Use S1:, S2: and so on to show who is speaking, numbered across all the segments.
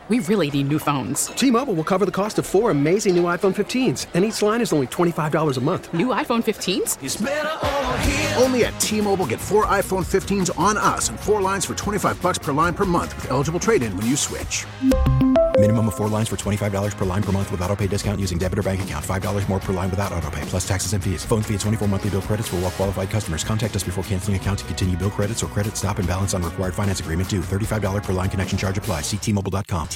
S1: We really need new phones.
S2: T-Mobile will cover the cost of 4 amazing new iPhone 15s, and each line is only $25 a month.
S1: New iPhone 15s?
S3: It's better over here.
S4: Only at T-Mobile, get 4 iPhone 15s on us and 4 lines for $25 per line per month with eligible trade-in when you switch.
S5: Minimum of 4 lines for $25 per line per month with autopay discount using debit or bank account. $5 more per line without autopay, plus taxes and fees. Phone fee at 24 monthly bill credits for well-qualified customers. Contact us before canceling account to continue bill credits or credit stop and balance on required finance agreement due. $35 per line connection charge applies. See T-Mobile.com.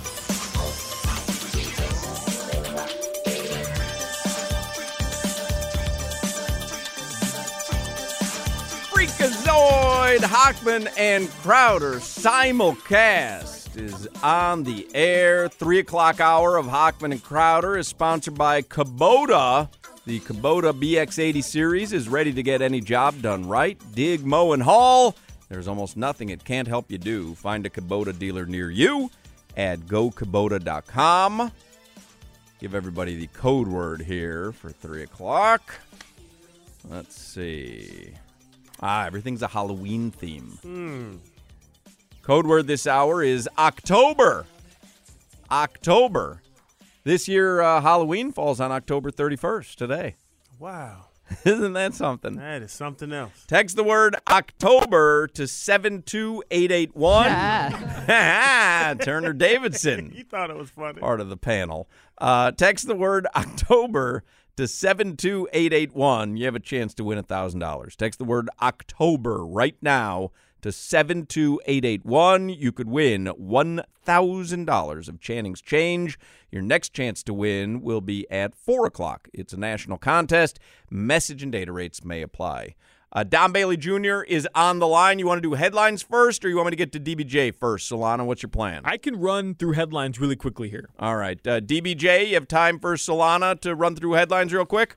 S6: Freakazoid, Hochman and Crowder simulcast is on the air. 3 o'clock hour of Hochman and Crowder is sponsored by Kubota. The Kubota BX80 series is ready to get any job done right. Dig, mow, and haul. There's almost nothing it can't help you do. Find a Kubota dealer near you at gokubota.com. Give everybody the code word here for 3 o'clock. Let's see. Everything's a Halloween theme. Code word this hour is October. October. This year, Halloween falls on October 31st, today.
S7: Wow.
S6: Isn't that something?
S7: That is something else.
S6: Text the word October to 72881. Turner Davidson.
S7: You thought it was funny.
S6: Part of the panel. Text the word October to 72881. You have a chance to win $1,000. Text the word October right now to 72881. You could win $1,000 of Channing's change. Your next chance to win will be at 4 o'clock. It's a national contest. Message and data rates may apply. Don Bailey Jr. is on the line. You want to do headlines first, or you want me to get to DBJ first? Solana, what's your plan?
S8: I can run through headlines really quickly here.
S6: All right. DBJ, you have time for Solana to run through headlines real quick?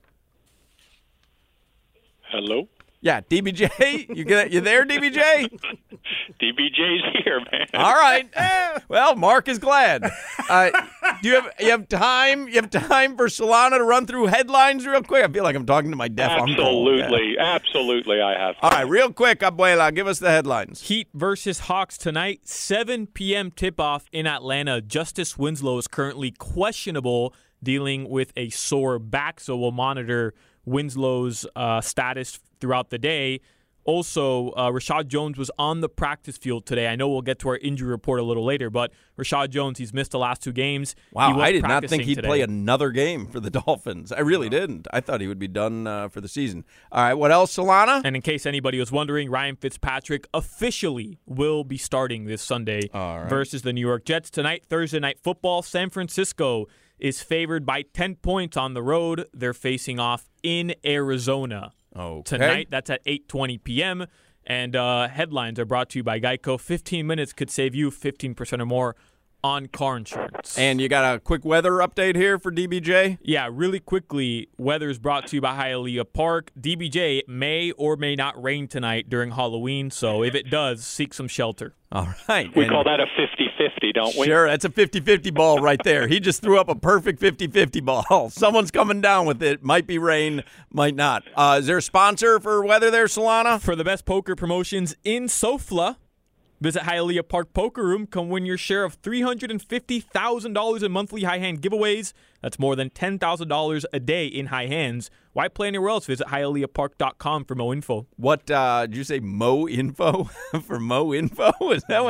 S9: Hello?
S6: Yeah, DBJ. You there, DBJ?
S9: DBJ's here, man.
S6: All right. Well, Mark is glad. Do you have time? You have time for Solana to run through headlines real quick? I feel like I'm talking to my deaf uncle.
S9: Absolutely. Yeah. Absolutely, I have time.
S6: All right, real quick, Abuela, give us the headlines.
S8: Heat versus Hawks tonight, 7 p.m. tip-off in Atlanta. Justice Winslow is currently questionable, dealing with a sore back, so we'll monitor Winslow's status throughout the day. Also, Rashad Jones was on the practice field today. I know we'll get to our injury report a little later, but Rashad Jones, he's missed the last 2 games.
S6: Wow, I did not think he'd play another game for the Dolphins. I really didn't. I thought he would be done for the season. All right, what else, Solana?
S8: And in case anybody was wondering, Ryan Fitzpatrick officially will be starting this Sunday versus the New York Jets. Tonight, Thursday Night Football, San Francisco is favored by 10 points on the road. They're facing off in Arizona.
S6: Okay.
S8: Tonight, that's at 8:20 p.m. And headlines are brought to you by Geico. 15 minutes could save you 15% or more on car insurance.
S6: And you got a quick weather update here for DBJ?
S8: Yeah, really quickly, weather is brought to you by Hialeah Park. DBJ, may or may not rain tonight during Halloween, so if it does, seek some shelter.
S6: All right.
S9: We call that a 50-50, don't we?
S6: Sure, that's a 50-50 ball right there. He just threw up a perfect 50-50 ball. Someone's coming down with it. Might be rain, might not. Is there a sponsor for weather there, Solana?
S8: For the best poker promotions in SoFla, visit Hialeah Park Poker Room. Come win your share of $350,000 in monthly high hand giveaways. That's more than $10,000 a day in high hands. Why play anywhere else? Visit HialeahPark.com for more info.
S6: What, did you say Mo Info? For Mo Info? Is that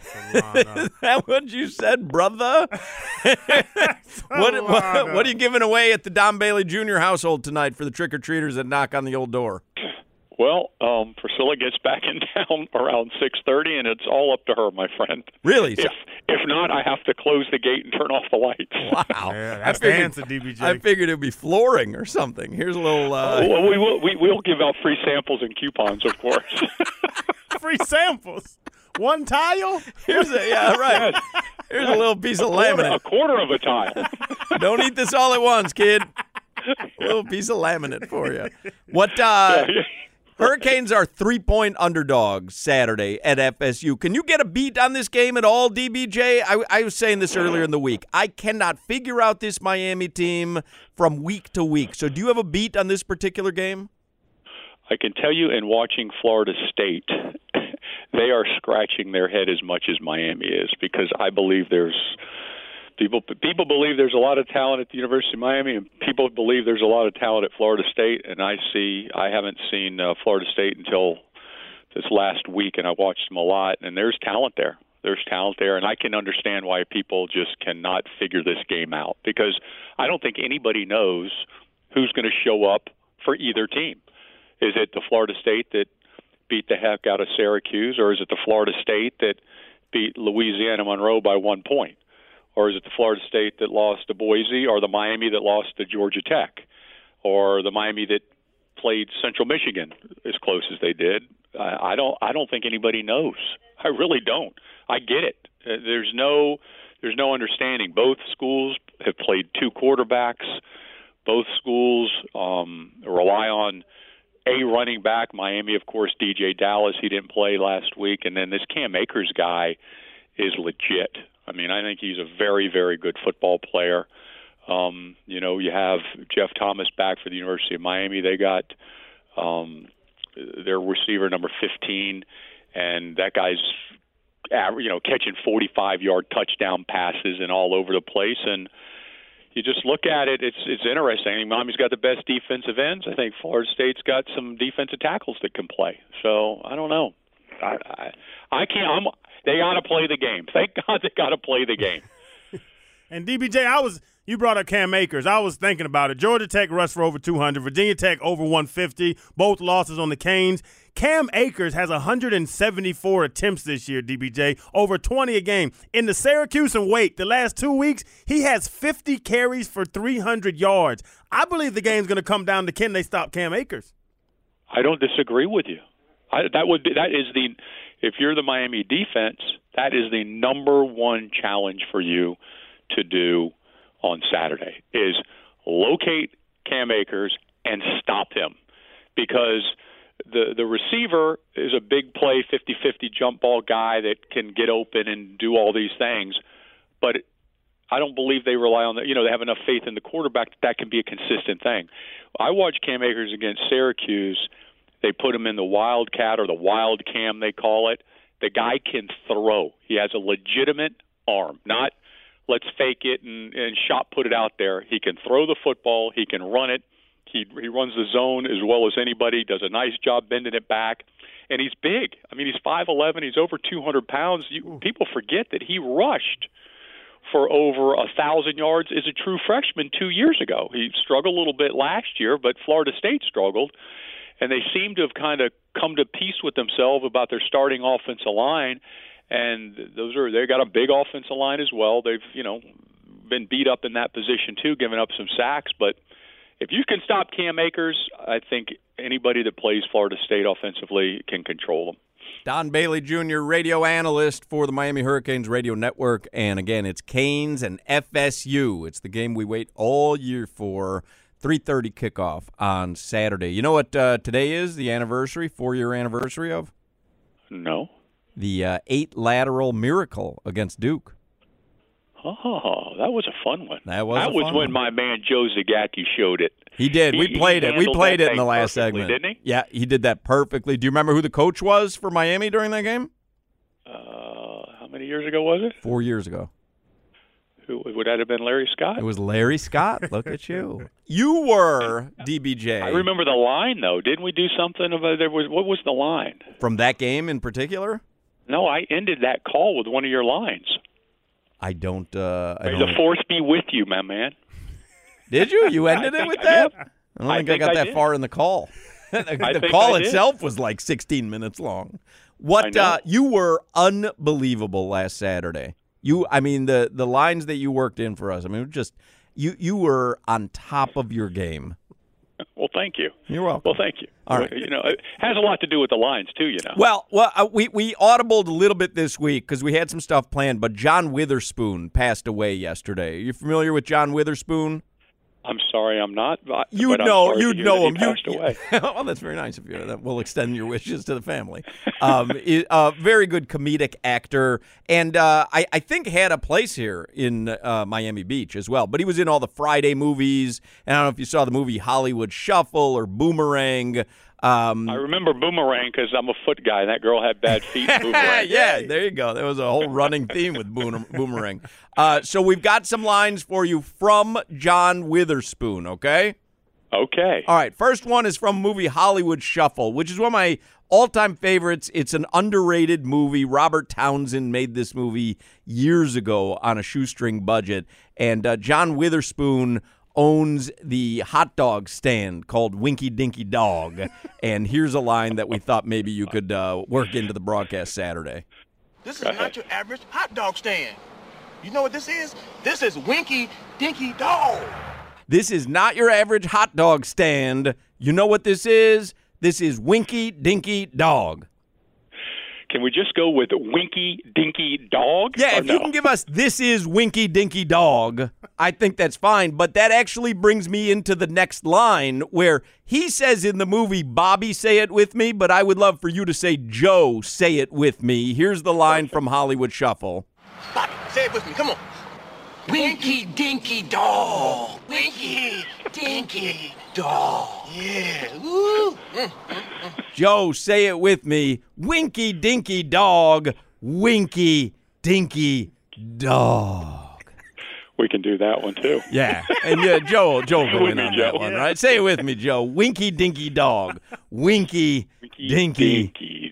S6: what you said, brother? What are you giving away at the Don Bailey Jr. household tonight for the trick-or-treaters that knock on the old door?
S9: Well, Priscilla gets back in town around 6:30, and it's all up to her, my friend.
S6: Really?
S9: If not, I have to close the gate and turn off the lights.
S6: Wow.
S7: Yeah, that's the answer, DBJ.
S6: I figured it would be flooring or something. Here's a little...
S9: Well, we will give out free samples and coupons, of course.
S7: Free samples? One tile?
S6: Here's a little piece of laminate.
S9: A quarter of a tile.
S6: Don't eat this all at once, kid. A little piece of laminate for you. What... Hurricanes are 3-point underdogs Saturday at FSU. Can you get a beat on this game at all, DBJ? I was saying this earlier in the week. I cannot figure out this Miami team from week to week. So do you have a beat on this particular game?
S9: I can tell you in watching Florida State, they are scratching their head as much as Miami is, because I believe people believe there's a lot of talent at the University of Miami, and people believe there's a lot of talent at Florida State. And I haven't seen Florida State until this last week, and I watched them a lot, and there's talent there. There's talent there, and I can understand why people just cannot figure this game out, because I don't think anybody knows who's going to show up for either team. Is it the Florida State that beat the heck out of Syracuse, or is it the Florida State that beat Louisiana Monroe by 1 point? Or is it the Florida State that lost to Boise, or the Miami that lost to Georgia Tech, or the Miami that played Central Michigan as close as they did? I don't think anybody knows. I really don't. I get it. There's no understanding. Both schools have played two quarterbacks. Both schools rely on a running back. Miami, of course, DJ Dallas. He didn't play last week, and then this Cam Akers guy is legit. I mean, I think he's a very, very good football player. You have Jeff Thomas back for the University of Miami. They got their receiver number 15, and that guy's catching 45-yard touchdown passes and all over the place. And you just look at it, it's interesting. I mean, Miami's got the best defensive ends. I think Florida State's got some defensive tackles that can play. So I don't know. I can't. They got to play the game. Thank God they got to play the game.
S7: And DBJ, you brought up Cam Akers. I was thinking about it. Georgia Tech rushed for over 200. Virginia Tech over 150. Both losses on the Canes. Cam Akers has 174 attempts this year, DBJ, over 20 a game. In the Syracuse and Wake, the last 2 weeks, he has 50 carries for 300 yards. I believe the game's going to come down to can they stop Cam Akers.
S9: I don't disagree with you. If you're the Miami defense, that is the number one challenge for you to do on Saturday, is locate Cam Akers and stop him, because the receiver is a big play, 50-50 jump ball guy that can get open and do all these things, but I don't believe they rely on that. They have enough faith in the quarterback that can be a consistent thing. I watched Cam Akers against Syracuse. They put him in the Wildcat, or the Wild Cam they call it. The guy can throw. He has a legitimate arm, not let's fake it and shot put it out there. He can throw the football. He can run it. He runs the zone as well as anybody, does a nice job bending it back. And he's big. I mean, he's 5'11". He's over 200 pounds. People forget that he rushed for over 1,000 yards as a true freshman 2 years ago. He struggled a little bit last year, but Florida State struggled. And they seem to have kind of come to peace with themselves about their starting offensive line. And they got a big offensive line as well. They've, been beat up in that position too, giving up some sacks. But if you can stop Cam Akers, I think anybody that plays Florida State offensively can control them.
S6: Don Bailey Jr., radio analyst for the Miami Hurricanes radio network. And again, it's Canes and FSU. It's the game we wait all year for. 3:30 kickoff on Saturday. You know what today is, the anniversary, 4-year anniversary of?
S9: No.
S6: The 8 lateral miracle against Duke.
S9: Oh, that was a fun one.
S6: That was
S9: when my man Joe Zagacki showed it.
S6: He did. We played it. We played it in the last segment.
S9: Didn't he?
S6: Yeah, he did that perfectly. Do you remember who the coach was for Miami during that game?
S9: How many years ago was it?
S6: 4 years ago.
S9: Would that have been Larry Scott?
S6: It was Larry Scott. Look at you. You were DBJ.
S9: I remember the line, though. Didn't we do something about what was the line?
S6: From that game in particular?
S9: No, I ended that call with one of your lines.
S6: I don't.
S9: May the force be with you, my man.
S6: Did you? You ended it with that?
S9: Yep.
S6: I don't think I got that far in the call. The call itself was like 16 minutes long. You were unbelievable last Saturday. The lines that you worked in for us, you were on top of your game.
S9: Well, thank you.
S6: You're welcome.
S9: Well, thank you.
S6: All right.
S9: It has a lot to do with the lines, too,
S6: Well, we audibled a little bit this week because we had some stuff planned, but John Witherspoon passed away yesterday. Are you familiar with John Witherspoon?
S9: I'm sorry, I'm not.
S6: You'd know him.
S9: He passed away.
S6: Well, that's very nice of you. We'll extend your wishes to the family. A very good comedic actor, and I think had a place here in Miami Beach as well. But he was in all the Friday movies, and I don't know if you saw the movie Hollywood Shuffle or Boomerang.
S9: I remember Boomerang because I'm a foot guy, and that girl had bad feet. Boomerang.
S6: Yeah, there you go. There was a whole running theme with Boomerang. So we've got some lines for you from John Witherspoon, okay?
S9: Okay.
S6: All right, first one is from movie Hollywood Shuffle, which is one of my all-time favorites. It's an underrated movie. Robert Townsend made this movie years ago on a shoestring budget, and John Witherspoon owns the hot dog stand called Winky Dinky Dog, and here's a line that we thought maybe you could work into the broadcast Saturday.
S3: This is not your average hot dog stand. You know what this is? This is Winky Dinky Dog.
S6: This is not your average hot dog stand. You know what this is? This is Winky Dinky Dog.
S9: Can we just go with Winky Dinky Dog?
S6: Yeah, if you can give us this is Winky Dinky Dog, I think that's fine. But that actually brings me into the next line where he says in the movie, Bobby, say it with me, but I would love for you to say, Joe, say it with me. Here's the line from Hollywood Shuffle.
S3: Bobby, say it with me. Come on. Winky Dinky Dog. Winky Dinky Dog. Yeah. Woo.
S6: Joe, say it with me. Winky Dinky Dog. Winky Dinky Dog.
S9: We can do that one, too.
S6: Yeah. And Joe will go in on that one, right? Say it with me, Joe. Winky Dinky Dog. Winky Dinky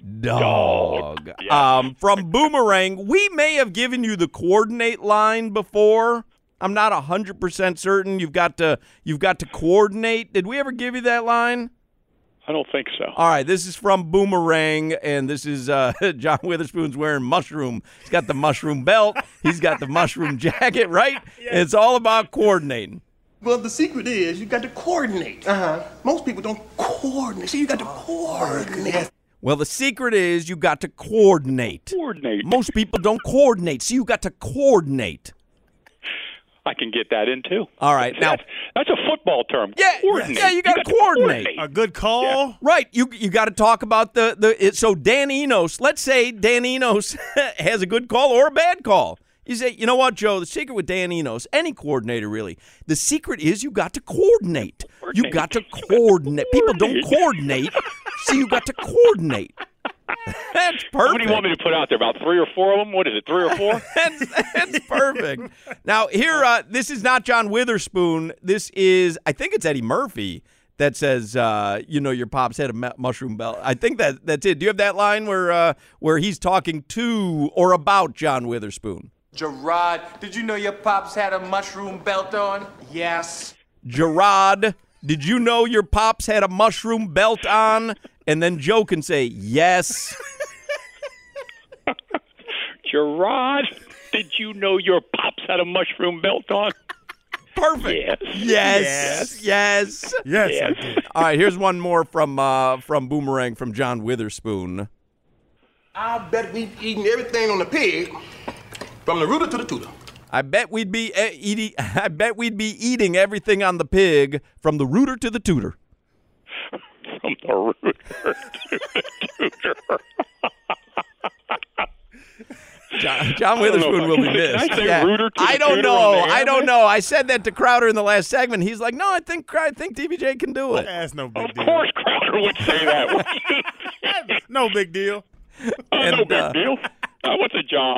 S6: Dog.
S9: Yeah.
S6: From Boomerang, we may have given you the coordinate line before. I'm not 100% certain. You've got to coordinate. Did we ever give you that line?
S9: I don't think so.
S6: All right, this is from Boomerang, and this is John Witherspoon's wearing mushroom. He's got the mushroom belt. He's got the mushroom jacket, right? Yeah. It's all about coordinating.
S3: Well, the secret is you got to coordinate. Most people don't coordinate. So you got to coordinate.
S6: Well, the secret is you got to coordinate.
S9: Coordinate.
S6: Most people don't coordinate, so you got to coordinate.
S9: I can get that in, too.
S6: All right. Now,
S9: that's a football term.
S6: Yeah,
S9: coordinate.
S6: Yeah, you got to coordinate.
S7: A good call.
S6: Yeah. Right. You got to talk about so Dan Enos, let's say Dan Enos has a good call or a bad call. You say, you know what, Joe, the secret with Dan Enos, any coordinator really, the secret is you got to coordinate. You got to coordinate. People don't coordinate, so you got to coordinate. That's perfect.
S9: What do you want me to put out there? About 3 or 4 of them? What is it, 3 or 4?
S6: That's perfect. Now, here, this is not John Witherspoon. This is, I think it's Eddie Murphy that says, your pops had a mushroom belt. I think that's it. Do you have that line where he's talking to or about John Witherspoon?
S3: Gerard, did you know your pops had a mushroom belt on? Yes.
S6: Gerard, did you know your pops had a mushroom belt on? And then Joe can say, yes.
S9: Gerard, did you know your pops had a mushroom belt on?
S6: Perfect.
S9: Yes.
S6: Yes.
S7: I did.
S6: All right, here's one more from Boomerang from John Witherspoon.
S3: I bet we've eaten everything on the pig from the rooter to the tutor.
S6: I bet we'd be eating everything on the pig from the rooter to the tutor.
S9: From the rooter to the tutor.
S6: John Witherspoon will be missed.
S9: Can I say rooter to the
S6: I don't
S9: tutor
S6: know.
S9: on the
S6: I don't
S9: air?
S6: know. I said that to Crowder in the last segment. He's like, no, I think DBJ can do it.
S7: That's no big
S9: Of
S7: deal.
S9: course Crowder would say that.
S7: No big deal.
S9: No big deal. What's a job?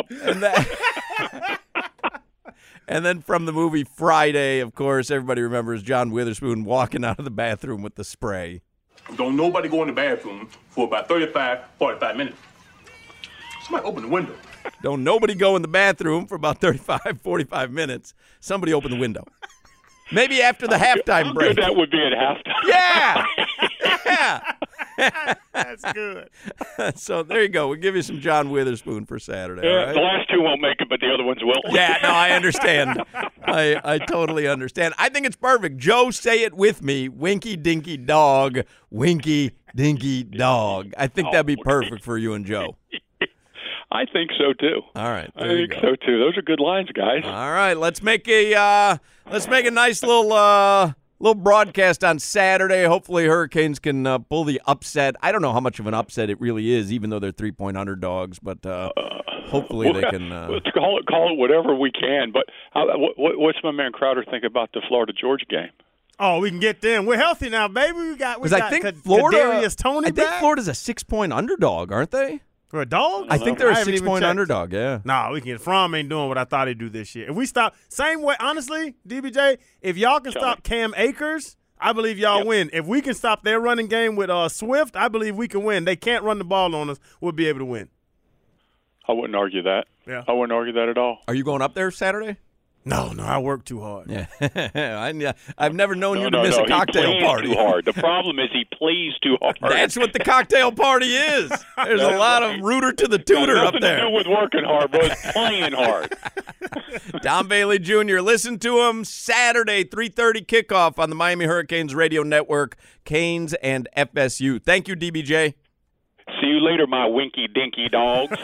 S6: And then from the movie Friday, of course, everybody remembers John Witherspoon walking out of the bathroom with the spray.
S3: Don't nobody go in the bathroom for about 45 minutes. Somebody open the window.
S6: Don't nobody go in the bathroom for about 35, 45 minutes. Somebody open the window. Maybe after the halftime break.
S9: Good that would be at halftime.
S6: Yeah. Yeah.
S7: That's good.
S6: So there you go. We'll give you some John Witherspoon for Saturday. All right?
S9: The last 2 won't make it, but the other ones will.
S6: Yeah, no, I understand. I totally understand. I think it's perfect. Joe, say it with me. Winky Dinky Dog. Winky Dinky Dog. I think that'd be perfect for you and Joe.
S9: I think so too.
S6: All right,
S9: I think so too. Those are good lines, guys.
S6: All right, let's make a nice little broadcast on Saturday. Hopefully, Hurricanes can pull the upset. I don't know how much of an upset it really is, even though they're 3-point underdogs. But hopefully, they can.
S9: Let's call it whatever we can. But what's my man Crowder think about the Florida Georgia game?
S7: Oh, we can get them. We're healthy now, baby. We got
S6: I think Florida.
S7: Kadarius Toney
S6: I think
S7: back.
S6: Florida's a 6-point underdog, aren't they?
S7: For a dog?
S6: I think they're a
S7: haven't even
S6: 6-point
S7: checked.
S6: underdog. Yeah.
S7: Nah, we can. Fromm ain't doing what I thought he'd do this year. If we stop, same way, honestly, DBJ, if y'all can stop Cam Akers, I believe y'all win. If we can stop their running game with Swift, I believe we can win. They can't run the ball on us. We'll be able to win.
S9: I wouldn't argue that.
S7: Yeah.
S9: I wouldn't argue that at all.
S6: Are you going up there Saturday?
S7: No, I work too hard.
S6: Yeah. I've never known you to miss a cocktail
S9: he
S6: party.
S9: Too hard. The problem is he plays too hard.
S6: That's what the cocktail party is. There's a lot of rooter to the tutor up there.
S9: Nothing to do with working hard, but it's playing hard.
S6: Don Bailey Jr., listen to him Saturday, 3:30 kickoff on the Miami Hurricanes radio network, Canes and FSU. Thank you, DBJ.
S9: See you later, my winky dinky dogs.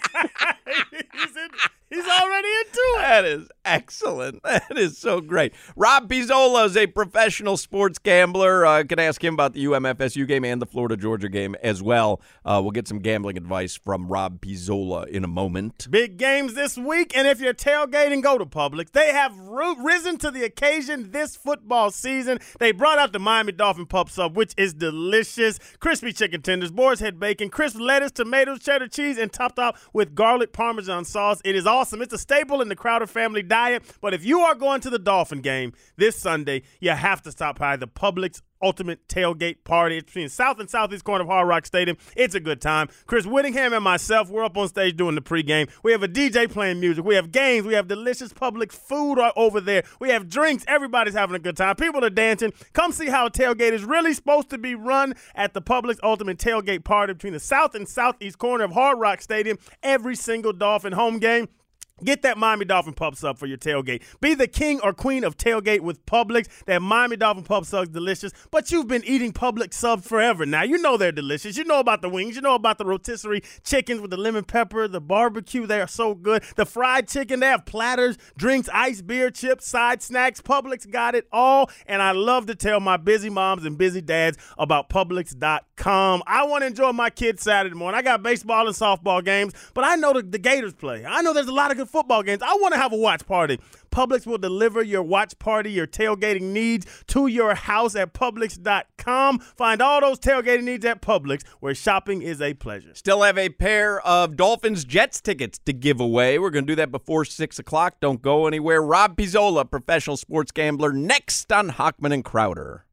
S7: He's already into it.
S6: That is excellent. That is so great. Rob Pizzola is a professional sports gambler. I can ask him about the UM-FSU game and the Florida-Georgia game as well. We'll get some gambling advice from Rob Pizzola in a moment.
S7: Big games this week, and if you're tailgating, go to Publix. They have risen to the occasion this football season. They brought out the Miami Dolphin Pup Sub, which is delicious. Crispy chicken tenders, boar's head bacon, crisp lettuce, tomatoes, cheddar cheese, and topped off with garlic Parmesan sauce. It is awesome. It's a staple in the Crowder family diet. But if you are going to the Dolphin game this Sunday, you have to stop by the Publix Ultimate Tailgate Party. It's between South and Southeast corner of Hard Rock Stadium. It's a good time. Chris Whittingham and myself, we're up on stage doing the pregame. We have a DJ playing music. We have games. We have delicious public food over there. We have drinks. Everybody's having a good time. People are dancing. Come see how a tailgate is really supposed to be run at the Publix Ultimate Tailgate Party between the South and Southeast corner of Hard Rock Stadium. Every single Dolphin home game. Get that Miami Dolphin Pup Sub for your tailgate. Be the king or queen of tailgate with Publix. That Miami Dolphin Pup Sub's delicious, but you've been eating Publix subs forever now. You know they're delicious. You know about the wings. You know about the rotisserie chickens with the lemon pepper, the barbecue. They are so good. The fried chicken, they have platters, drinks, ice, beer, chips, side snacks. Publix got it all, and I love to tell my busy moms and busy dads about Publix.com. I want to enjoy my kids Saturday morning. I got baseball and softball games, but I know the Gators play. I know there's a lot of good football games. I want to have a watch party. Publix will deliver your watch party, your tailgating needs to your house at Publix.com. Find all those tailgating needs at Publix, where shopping is a pleasure.
S6: Still have a pair of Dolphins-Jets tickets to give away. We're going to do that before 6 o'clock. Don't go anywhere. Rob Pizzola, professional sports gambler, next on Hochman and Crowder.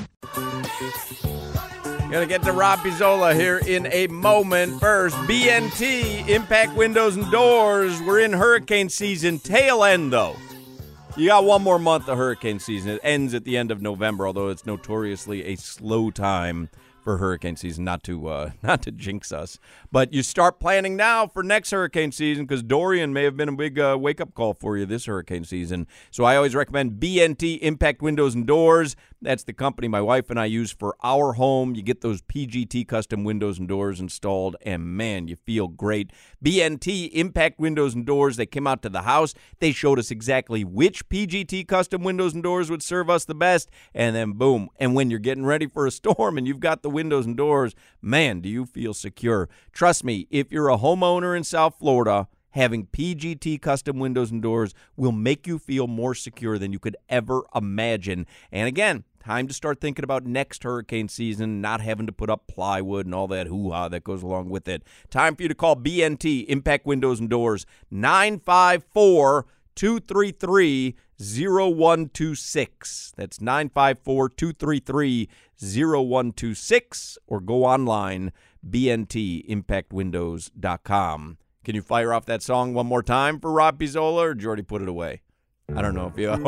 S6: Going to get to Rob Pizzola here in a moment. First, BNT, Impact Windows and Doors. We're in hurricane season, tail end, though. You got one more month of hurricane season. It ends at the end of November, although it's notoriously a slow time for hurricane season, not to jinx us. But you start planning now for next hurricane season, because Dorian may have been a big wake-up call for you this hurricane season. So I always recommend BNT, Impact Windows and Doors. That's the company my wife and I use for our home. You get those PGT custom windows and doors installed, and man, you feel great. BNT, Impact Windows and Doors, they came out to the house. They showed us exactly which PGT custom windows and doors would serve us the best, and then boom. And when you're getting ready for a storm and you've got the windows and doors, man, do you feel secure. Trust me, if you're a homeowner in South Florida, having PGT custom windows and doors will make you feel more secure than you could ever imagine. And again, time to start thinking about next hurricane season, not having to put up plywood and all that hoo-ha that goes along with it. Time for you to call BNT, Impact Windows and Doors, 954-233-0126. That's 954-233-0126, or go online, bntimpactwindows.com. Can you fire off that song one more time for Rob Pizzola, or did you already put it away? I don't know if you...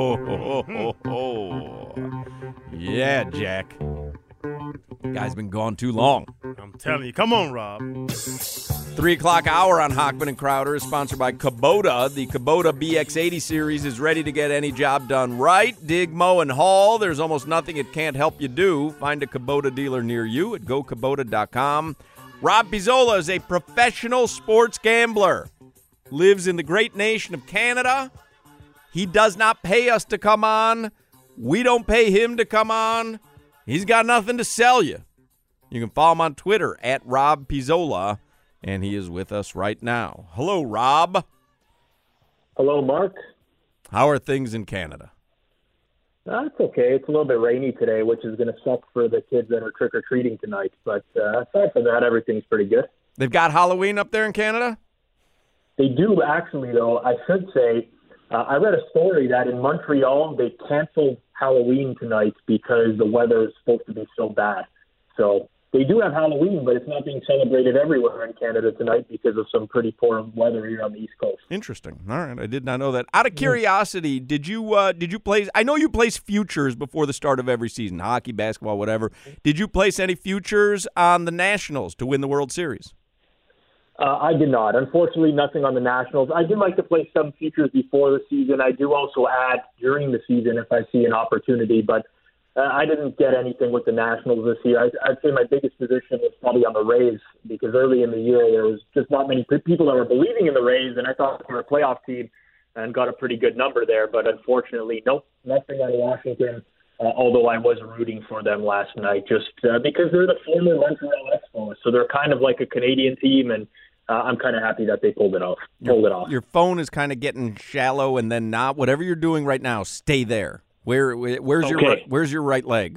S6: Yeah, Jack. Guy's been gone too long.
S7: I'm telling you. Come on, Rob.
S6: 3 o'clock hour on Hochman and Crowder is sponsored by Kubota. The Kubota BX80 series is ready to get any job done right. Dig, mow, and haul. There's almost nothing it can't help you do. Find a Kubota dealer near you at gokubota.com. Rob Pizzola is a professional sports gambler. Lives in the great nation of Canada. He does not pay us to come on. We don't pay him to come on. He's got nothing to sell you. You can follow him on Twitter at Rob Pizzola, and he is with us right now. Hello, Rob.
S10: Hello, Mark.
S6: How are things in Canada?
S10: That's okay. It's a little bit rainy today, which is going to suck for the kids that are trick-or-treating tonight. But aside from that, everything's pretty good.
S6: They've got Halloween up there in Canada?
S10: They do, actually, though. I should say, I read a story that in Montreal, they canceled Halloween tonight because the weather is supposed to be so bad. So they do have Halloween, but it's not being celebrated everywhere in Canada tonight because of some pretty poor weather here on the East Coast.
S6: Interesting. All right, I did not know that. Out of curiosity, did you place? I know you place futures before the start of every season, hockey, basketball, whatever. Did you place any futures on the Nationals to win the World Series?
S10: I did not. Unfortunately, nothing on the Nationals. I do like to play some futures before the season. I do also add during the season if I see an opportunity, but I didn't get anything with the Nationals this year. I'd say my biggest position was probably on the Rays because early in the year there was just not many people that were believing in the Rays, and I thought they were a playoff team and got a pretty good number there. But unfortunately, nope, nothing on Washington, although I was rooting for them last night just because they're the former Montreal Expos, so they're kind of like a Canadian team, and I'm kind of happy that they pulled it off.
S6: Your phone is kind of getting shallow and then not. Whatever you're doing right now, stay there. Where's your right leg?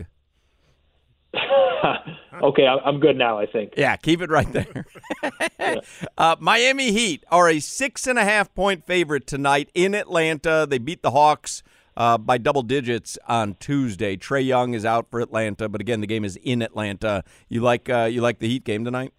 S10: Okay, I'm good now, I think.
S6: Yeah, keep it right there. Miami Heat are a 6.5-point favorite tonight in Atlanta. They beat the Hawks by double digits on Tuesday. Trae Young is out for Atlanta, but again, the game is in Atlanta. You like the Heat game tonight?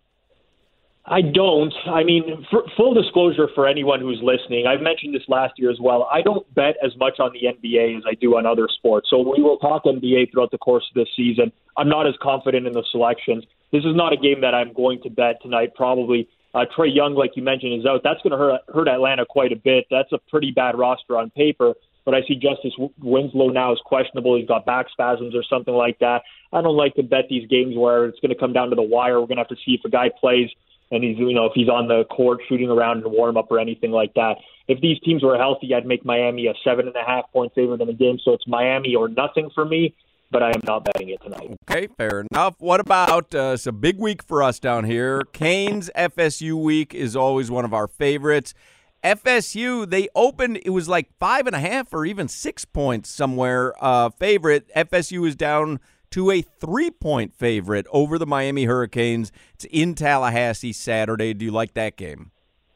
S10: I don't. I mean, for full disclosure for anyone who's listening, I've mentioned this last year as well. I don't bet as much on the NBA as I do on other sports. So we will talk NBA throughout the course of this season. I'm not as confident in the selections. This is not a game that I'm going to bet tonight, probably. Trae Young, like you mentioned, is out. That's going to hurt Atlanta quite a bit. That's a pretty bad roster on paper. But I see Justice Winslow now is questionable. He's got back spasms or something like that. I don't like to bet these games where it's going to come down to the wire. We're going to have to see if a guy plays and he's, if he's on the court shooting around in warm up or anything like that. If these teams were healthy, I'd make Miami a 7.5-point favorite in the game. So it's Miami or nothing for me, but I am not betting it tonight.
S6: Okay, fair enough. What about it's a big week for us down here? Canes FSU week is always one of our favorites. FSU, they opened, it was like 5.5 or even 6 points somewhere favorite. FSU is down to a 3-point favorite over the Miami Hurricanes. It's in Tallahassee Saturday. Do you like that game?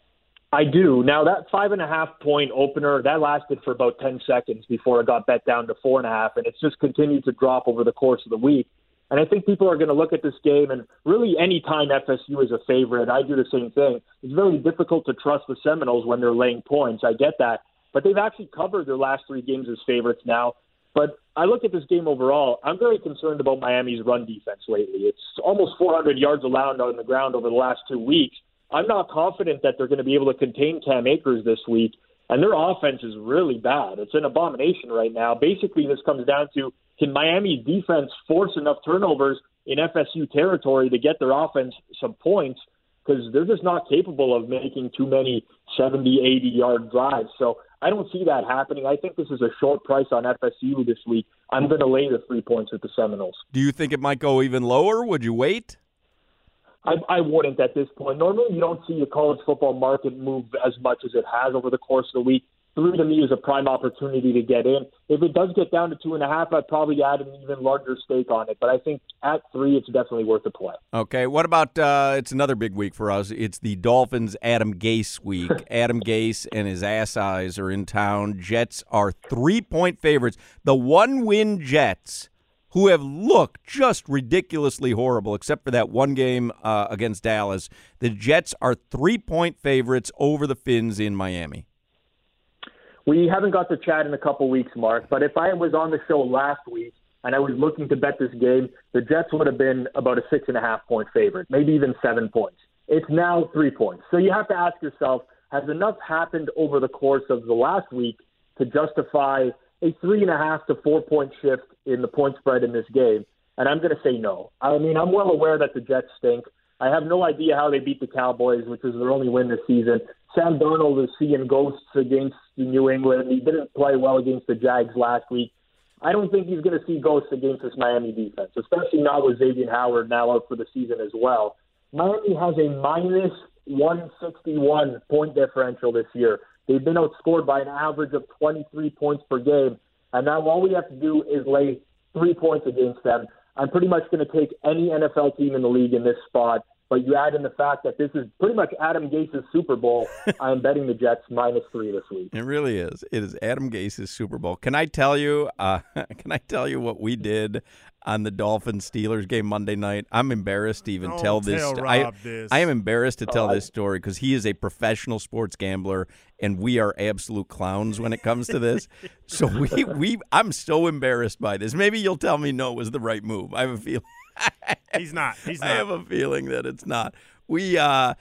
S10: I do. Now, that 5.5-point opener, that lasted for about 10 seconds before it got bet down to 4.5, and it's just continued to drop over the course of the week. And I think people are going to look at this game, and really any time FSU is a favorite, I do the same thing. It's very difficult to trust the Seminoles when they're laying points. I get that. But they've actually covered their last 3 games as favorites now. But I look at this game overall, I'm very concerned about Miami's run defense lately. It's almost 400 yards allowed on the ground over the last 2 weeks. I'm not confident that they're going to be able to contain Cam Akers this week, and their offense is really bad. It's an abomination right now. Basically, this comes down to, can Miami's defense force enough turnovers in FSU territory to get their offense some points? Because they're just not capable of making too many 70, 80-yard drives. So I don't see that happening. I think this is a short price on FSU this week. I'm going to lay the 3 points with the Seminoles.
S6: Do you think it might go even lower? Would you wait?
S10: I wouldn't at this point. Normally, you don't see the college football market move as much as it has over the course of the week. 3 to me is a prime opportunity to get in. If it does get down to 2.5, I'd probably add an even larger stake on it. But I think at 3, it's definitely worth a play.
S6: Okay, what about it's another big week for us. It's the Dolphins' Adam Gase week. Adam Gase and his ass eyes are in town. Jets are 3-point favorites. The one-win Jets, who have looked just ridiculously horrible, except for that one game against Dallas. The Jets are 3-point favorites over the Fins in Miami.
S10: We haven't got to chat in a couple weeks, Mark, but if I was on the show last week and I was looking to bet this game, the Jets would have been about a 6.5-point favorite, maybe even 7 points. It's now 3 points. So you have to ask yourself, has enough happened over the course of the last week to justify a 3.5 to 4 point shift in the point spread in this game? And I'm going to say no. I mean, I'm well aware that the Jets stink. I have no idea how they beat the Cowboys, which is their only win this season. Sam Darnold is seeing ghosts against New England. He didn't play well against the Jags last week. I don't think he's going to see ghosts against this Miami defense, especially not with Xavier Howard now out for the season as well. Miami has a minus 161 point differential this year. They've been outscored by an average of 23 points per game. And now all we have to do is lay 3 points against them. I'm pretty much going to take any NFL team in the league in this spot. But you add in the fact that this is pretty much Adam Gase's Super Bowl. I'm betting the Jets -3 this week.
S6: It really is. It is Adam Gase's Super Bowl. Can I tell you? Can I tell you what we did on the Dolphins-Steelers game Monday night? I'm embarrassed to even tell this. I am embarrassed to tell this story because he is a professional sports gambler, and we are absolute clowns when it comes to this. So I'm so embarrassed by this. Maybe you'll tell me no, it was the right move. I have a feeling.
S7: He's not.
S6: I have a feeling that it's not. We had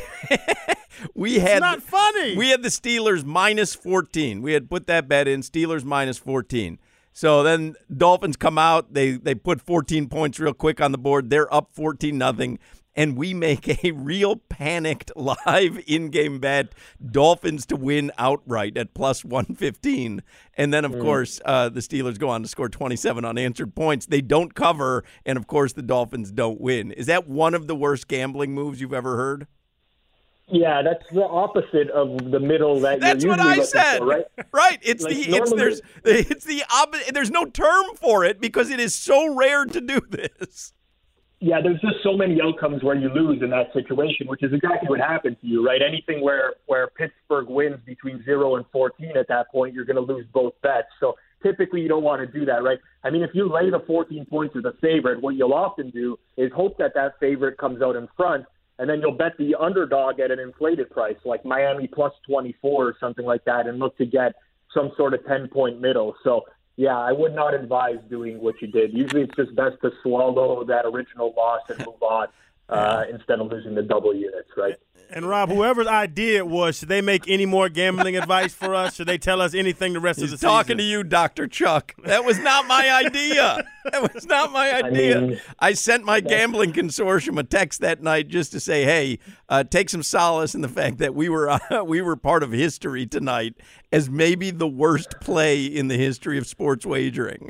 S7: it's not funny.
S6: We had the Steelers -14. We had put that bet in, Steelers -14. So then Dolphins come out, they put 14 points real quick on the board. They're up 14-0. And we make a real panicked live in-game bet, Dolphins to win outright at +115. And then, of course, the Steelers go on to score 27 unanswered points. They don't cover, and, of course, the Dolphins don't win. Is that one of the worst gambling moves you've ever heard?
S10: Yeah, that's the opposite of the middle that
S6: that's
S10: you're
S6: what I said.
S10: For, right?
S6: Right. It's
S10: like
S6: it's the opposite. There's no term for it because it is so rare to do this.
S10: Yeah, there's just so many outcomes where you lose in that situation, which is exactly what happened to you, right? Anything where Pittsburgh wins between 0 and 14 at that point, you're going to lose both bets. So typically you don't want to do that, right? I mean, if you lay the 14 points with a favorite, what you'll often do is hope that favorite comes out in front, and then you'll bet the underdog at an inflated price, like Miami +24 or something like that, and look to get some sort of 10-point middle. So, yeah, I would not advise doing what you did. Usually it's just best to swallow that original loss and move on instead of losing the double units, right?
S7: And, Rob, whoever's idea it was, should they make any more gambling advice for us? Should they tell us anything the rest of the season?
S6: He's talking to you, Dr. Chuck. That was not my idea. That was not my idea. I sent my gambling consortium a text that night just to say, hey, take some solace in the fact that we were part of history tonight as maybe the worst play in the history of sports wagering.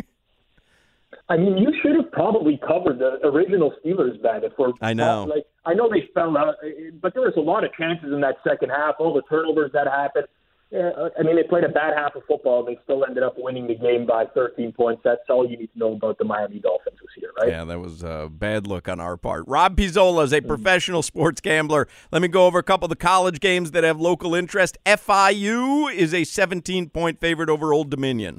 S10: I mean, you should have probably covered the original Steelers bet.
S6: I know.
S10: I know they fell out, but there was a lot of chances in that second half. All the turnovers that happened. I mean, they played a bad half of football. They still ended up winning the game by 13 points. That's all you need to know about the Miami Dolphins this year, right?
S6: Yeah, that was a bad look on our part. Rob Pizzola is a professional sports gambler. Let me go over a couple of the college games that have local interest. FIU is a 17-point favorite over Old Dominion.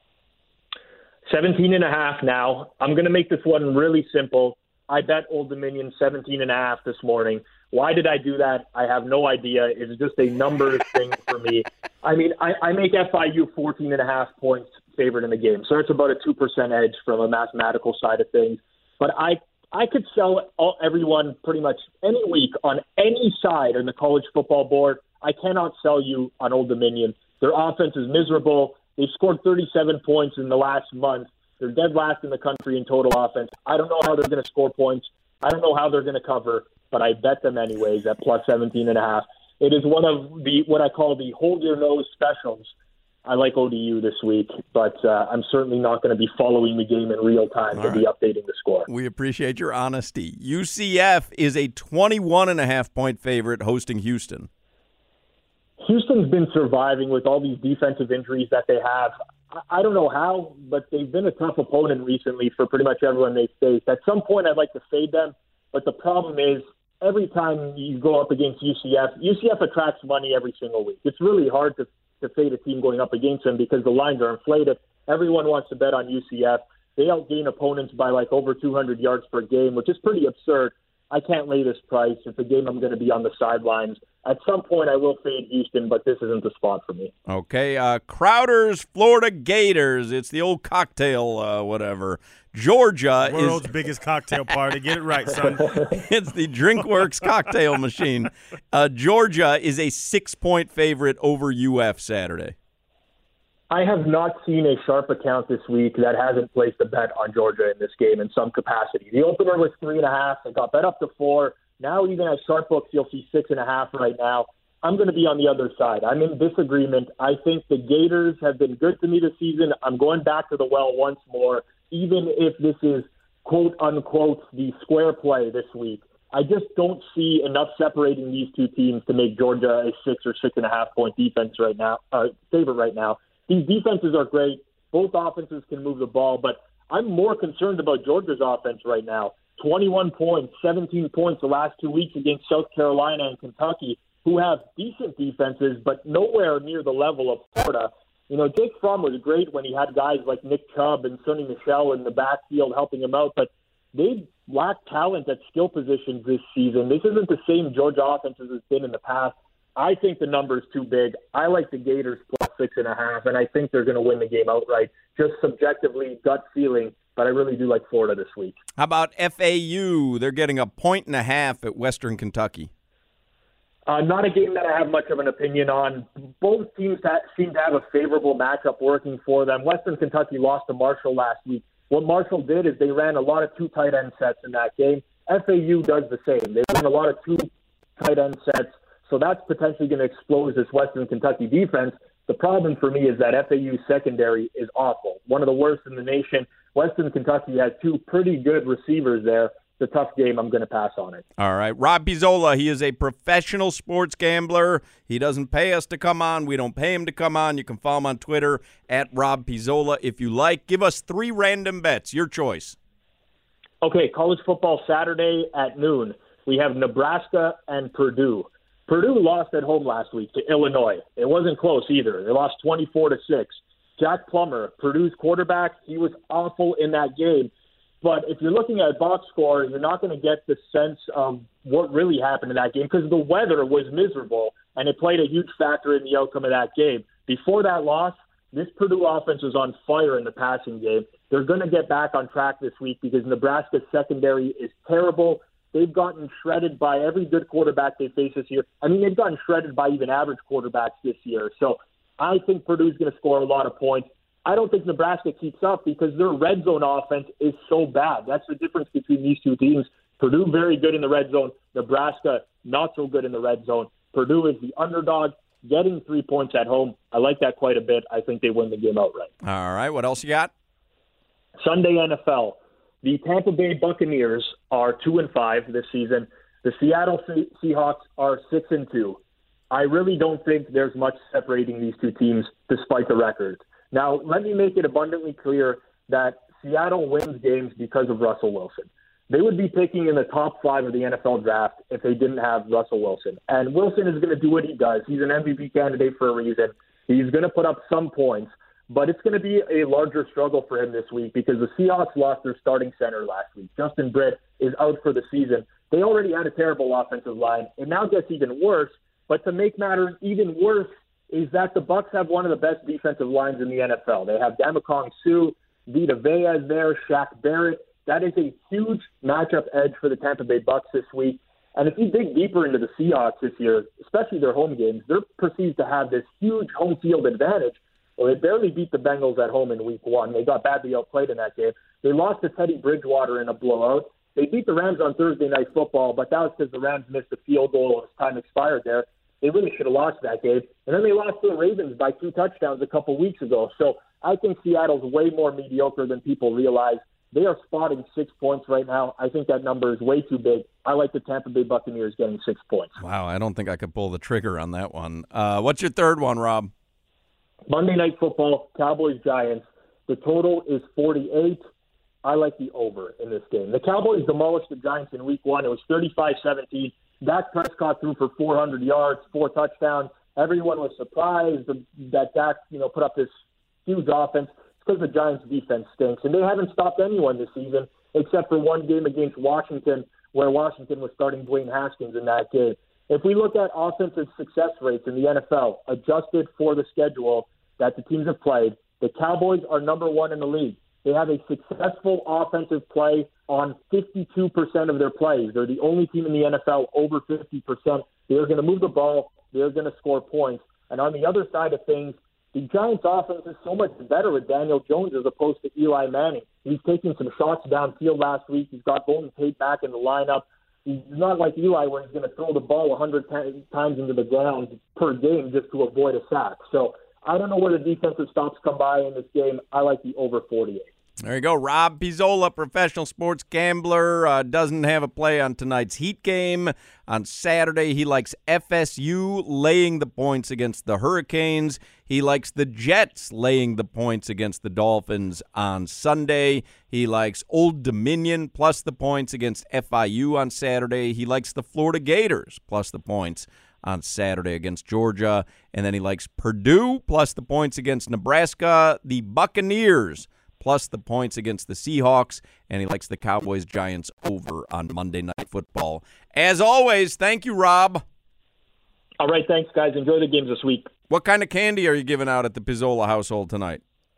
S10: 17.5 now. I'm going to make this one really simple. I bet Old Dominion 17.5 this morning. Why did I do that? I have no idea. It's just a numbers thing for me. I mean, I make FIU 14.5 points favorite in the game. So it's about a 2% edge from a mathematical side of things. But I could sell everyone pretty much any week on any side in the college football board. I cannot sell you on Old Dominion. Their offense is miserable. They've scored 37 points in the last month. They're dead last in the country in total offense. I don't know how they're going to score points. I don't know how they're going to cover, but I bet them anyways at +17.5. It is one of what I call the hold your nose specials. I like ODU this week, but I'm certainly not going to be following the game in real time to be updating the score.
S6: We appreciate your honesty. UCF is a 21.5-point favorite hosting Houston.
S10: Houston's been surviving with all these defensive injuries that they have. I don't know how, but they've been a tough opponent recently for pretty much everyone they've faced. At some point, I'd like to fade them, but the problem is every time you go up against UCF attracts money every single week. It's really hard to fade a team going up against them because the lines are inflated. Everyone wants to bet on UCF. They outgain opponents by like over 200 yards per game, which is pretty absurd. I can't lay this price. It's a game I'm going to be on the sidelines. At some point, I will fade Houston, but this isn't the spot for me.
S6: Okay, Crowder's Florida Gators. It's the old cocktail, whatever. Georgia
S7: is world's biggest cocktail party. Get it right, son.
S6: It's the DrinkWorks cocktail machine. Georgia is a 6-point favorite over UF Saturday.
S10: I have not seen a sharp account this week that hasn't placed a bet on Georgia in this game in some capacity. The opener was 3.5. It got bet up to 4. Now, even at sharp books, you'll see 6.5 right now. I'm going to be on the other side. I'm in disagreement. I think the Gators have been good to me this season. I'm going back to the well once more, even if this is, quote, unquote, the square play this week. I just don't see enough separating these two teams to make Georgia a 6 or 6.5 point defense right now, favorite right now. These defenses are great, Both offenses can move the ball, but I'm more concerned about Georgia's offense right now. 21 points, 17 points the last 2 weeks against South Carolina and Kentucky, who have decent defenses, but nowhere near the level of Florida. You know, Jake Fromm was great when he had guys like Nick Chubb and Sonny Michel in the backfield helping him out, but they lack talent at skill positions this season. This isn't the same Georgia offense as it's been in the past. I think the number is too big. I like the Gators plus 6.5, and I think they're going to win the game outright. Just subjectively, gut feeling, but I really do like Florida this week.
S6: How about FAU? They're getting 1.5 at Western Kentucky.
S10: Not a game that I have much of an opinion on. Both teams seem to have a favorable matchup working for them. Western Kentucky lost to Marshall last week. What Marshall did is they ran a lot of two tight end sets in that game. FAU does the same. They run a lot of two tight end sets, so that's potentially going to expose this Western Kentucky defense. The problem for me is that FAU secondary is awful, one of the worst in the nation. Western Kentucky has two pretty good receivers there. It's a tough game. I'm going to pass on it.
S6: All right. Rob Pizzola, he is a professional sports gambler. He doesn't pay us to come on. We don't pay him to come on. You can follow him on Twitter at Rob Pizzola if you like. Give us 3 random bets. Your choice.
S10: Okay, college football Saturday at noon. We have Nebraska and Purdue. Purdue lost at home last week to Illinois. It wasn't close either. They lost 24-6. Jack Plummer, Purdue's quarterback, he was awful in that game. But if you're looking at box score, you're not going to get the sense of what really happened in that game because the weather was miserable, and it played a huge factor in the outcome of that game. Before that loss, this Purdue offense was on fire in the passing game. They're going to get back on track this week because Nebraska's secondary is terrible. They've gotten shredded by every good quarterback they face this year. I mean, they've gotten shredded by even average quarterbacks this year. So I think Purdue's going to score a lot of points. I don't think Nebraska keeps up because their red zone offense is so bad. That's the difference between these two teams. Purdue very good in the red zone. Nebraska not so good in the red zone. Purdue is the underdog, getting 3 points at home. I like that quite a bit. I think they win the game outright.
S6: All right. What else you got?
S10: Sunday NFL. The Tampa Bay Buccaneers are 2-5 this season. The Seattle Seahawks are 6-2. I really don't think there's much separating these two teams despite the records. Now, let me make it abundantly clear that Seattle wins games because of Russell Wilson. They would be picking in the top 5 of the NFL draft if they didn't have Russell Wilson. And Wilson is going to do what he does. He's an MVP candidate for a reason. He's going to put up some points, but it's going to be a larger struggle for him this week because the Seahawks lost their starting center last week. Justin Britt is out for the season. They already had a terrible offensive line. It now gets even worse, but to make matters even worse is that the Bucs have one of the best defensive lines in the NFL. They have Ndamukong Suh, Vita Vea there, Shaq Barrett. That is a huge matchup edge for the Tampa Bay Bucs this week. And if you dig deeper into the Seahawks this year, especially their home games, they're perceived to have this huge home field advantage. Well, they barely beat the Bengals at home in week 1. They got badly outplayed in that game. They lost to Teddy Bridgewater in a blowout. They beat the Rams on Thursday Night Football, but that was because the Rams missed a field goal as time expired there. They really should have lost that game. And then they lost to the Ravens by 2 touchdowns a couple weeks ago. So I think Seattle's way more mediocre than people realize. They are spotting 6 points right now. I think that number is way too big. I like the Tampa Bay Buccaneers getting 6 points.
S6: Wow, I don't think I could pull the trigger on that one. What's your third one, Rob?
S10: Monday Night Football, Cowboys-Giants. The total is 48. I like the over in this game. The Cowboys demolished the Giants in week 1. It was 35-17. Dak Prescott threw for 400 yards, 4 touchdowns. Everyone was surprised that Dak, put up this huge offense. It's because the Giants' defense stinks, and they haven't stopped anyone this season except for one game against Washington, where Washington was starting Dwayne Haskins in that game. If we look at offensive success rates in the NFL, adjusted for the schedule that the teams have played, the Cowboys are number 1 in the league. They have a successful offensive play on 52% of their plays. They're the only team in the NFL over 50%. They're going to move the ball. They're going to score points. And on the other side of things, the Giants' offense is so much better with Daniel Jones as opposed to Eli Manning. He's taking some shots downfield last week. He's got Golden Tate back in the lineup. He's not like Eli where he's going to throw the ball 100 times into the ground per game just to avoid a sack. So I don't know where the defensive stops come by in this game. I like the over 48.
S6: There you go. Rob Pizzola, professional sports gambler, doesn't have a play on tonight's Heat game. On Saturday, he likes FSU laying the points against the Hurricanes. He likes the Jets laying the points against the Dolphins on Sunday. He likes Old Dominion plus the points against FIU on Saturday. He likes the Florida Gators plus the points on Saturday against Georgia. And then he likes Purdue plus the points against Nebraska, the Buccaneers plus the points against the Seahawks, and he likes the Cowboys-Giants over on Monday Night Football. As always, thank you, Rob.
S10: All right, thanks, guys. Enjoy the games this week.
S6: What kind of candy are you giving out at the Pizzola household tonight?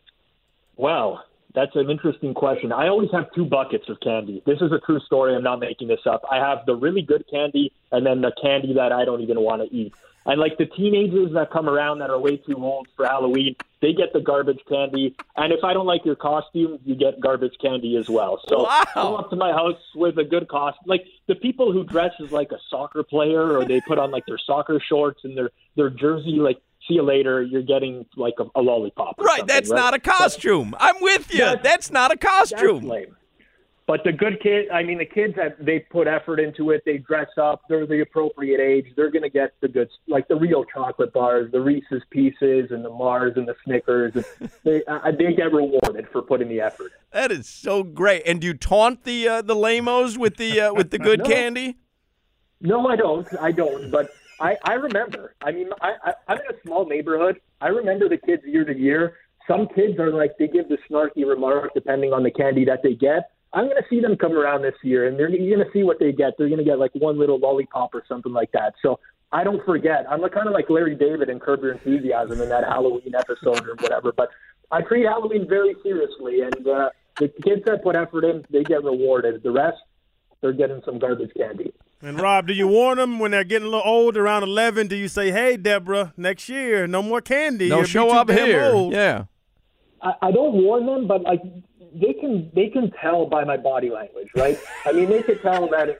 S10: Well, that's an interesting question. I always have 2 buckets of candy. This is a true story. I'm not making this up. I have the really good candy and then the candy that I don't even want to eat. And like the teenagers that come around that are way too old for Halloween, they get the garbage candy. And if I don't like your costume, you get garbage candy as well. So Go up to my house with a good costume. Like the people who dress as like a soccer player, or they put on like their soccer shorts and their jersey, like, see you later, you're getting like a lollipop.
S6: Right, that's not a costume. I'm with you. That's not a costume.
S10: That's lame. But the good kids, I mean, the kids that they put effort into it, they dress up, they're the appropriate age, they're going to get the good, like the real chocolate bars, the Reese's Pieces and the Mars and the Snickers. And they get rewarded for putting the effort.
S6: That is so great. And do you taunt the lamos with the good candy?
S10: No, I don't. But I remember. I mean, I'm in a small neighborhood. I remember the kids year to year. Some kids are like, they give the snarky remark depending on the candy that they get. I'm going to see them come around this year, and you're going to see what they get. They're going to get like one little lollipop or something like that. So I don't forget. I'm kind of like Larry David in Curb Your Enthusiasm in that Halloween episode or whatever. But I treat Halloween very seriously, and the kids that put effort in, they get rewarded. The rest, they're getting some garbage candy.
S7: And, Rob, do you warn them when they're getting a little old, around 11? Do you say, hey, Deborah, next year, no more candy.
S6: No, show up here.
S7: Old.
S6: Yeah.
S10: I don't warn them, but like they can tell by my body language, right? I mean, they can tell that